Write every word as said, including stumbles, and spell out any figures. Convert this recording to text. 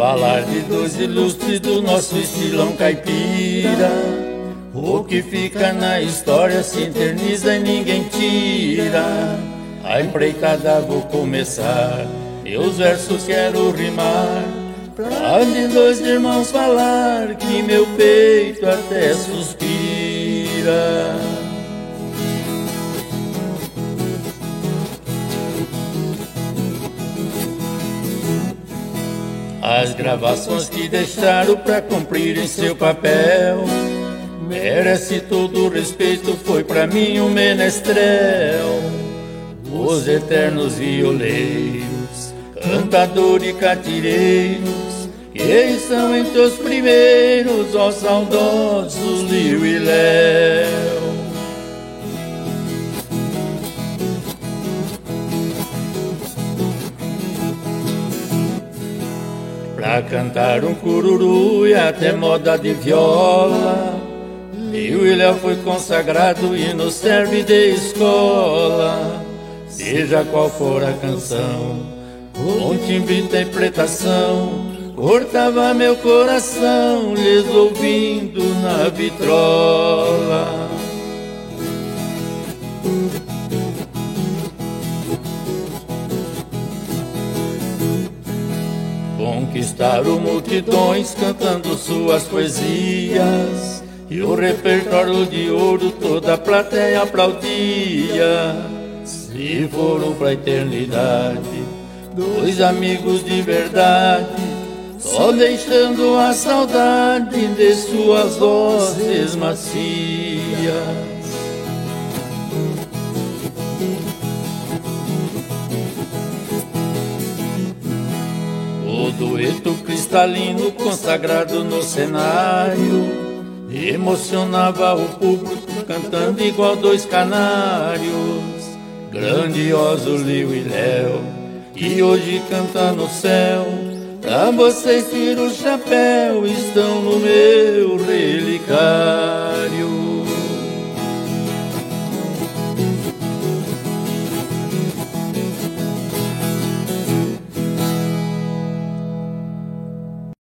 falar de dois ilustres do nosso estilão caipira. O que fica na história se eterniza e ninguém tira. A empreitada vou começar, meus versos quero rimar, pra de dois irmãos falar que meu peito até suspira. As gravações que deixaram pra cumprirem seu papel merece todo o respeito, foi pra mim um menestrel. Os eternos violeiros, cantador e catireiros, que estão entre os primeiros, ó saudosos Liu e Léo. Pra cantar um cururu e até moda de viola, Liu e Léo foi consagrado e nos serve de escola. Seja qual for a canção, com timbre e interpretação, cortava meu coração, lhes ouvindo na vitrola. Conquistaram multidões cantando suas poesias, e o repertório de ouro toda a plateia aplaudia. Se foram pra eternidade dois amigos de verdade, só deixando a saudade de suas vozes macias. O dueto cristalino consagrado no cenário emocionava o público cantando igual dois canários. Grandioso Liu e Léo, que hoje canta no céu, pra vocês tiro o chapéu, estão no meu relicário.